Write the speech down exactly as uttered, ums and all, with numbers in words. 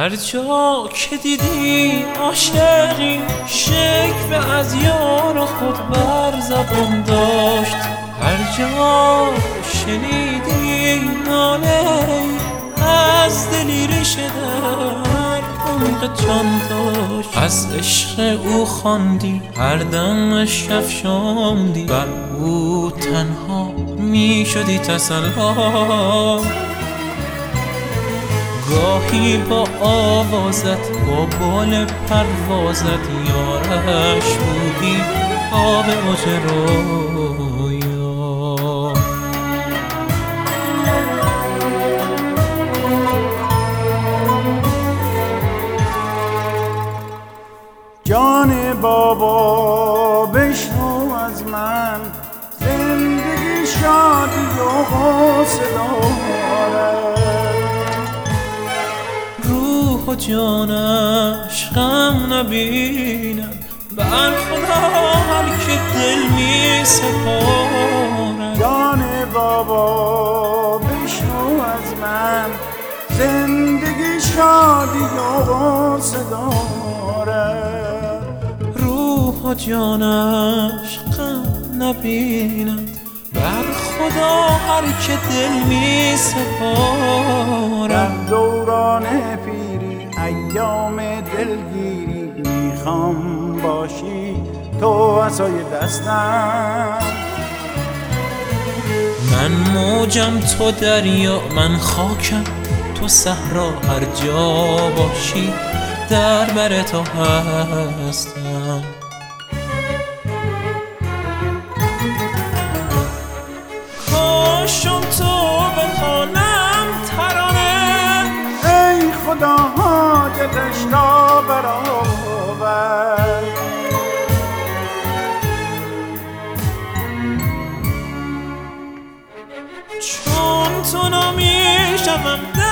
هر جا که دیدی عاشقی شکوه از یار خود بر زبان داشت، هر جا شنیدی ناله از دلی ریشه در عمق جان داشت. از عشق او خواندی هر دمش افشاندی، بر او تنها می شدی تسلا. گاهی با آوازت با بال پروازت یارش بودی آب اوج رویا. جان بابا بشنو از من، زندگی شادی و حوصله دارد. روح و جانش غم نبینم، بر خدا هر که دل می سپارد. جان بابا بشنو از من، زندگی شادی و حوصله دارد. روح و جانش غم نبینم، بر خدا هر که دل می سپارد. در دوران پیری ایام دلگیری میخوام باشی تو عصای دستم. من موجم تو دریا، من خاکم تو صحرا، هر جا باشی در بر تو هستم. کاشم تو بخوانم ترانه، ای خدا حاجتش را برآور. چون تو نمی شوم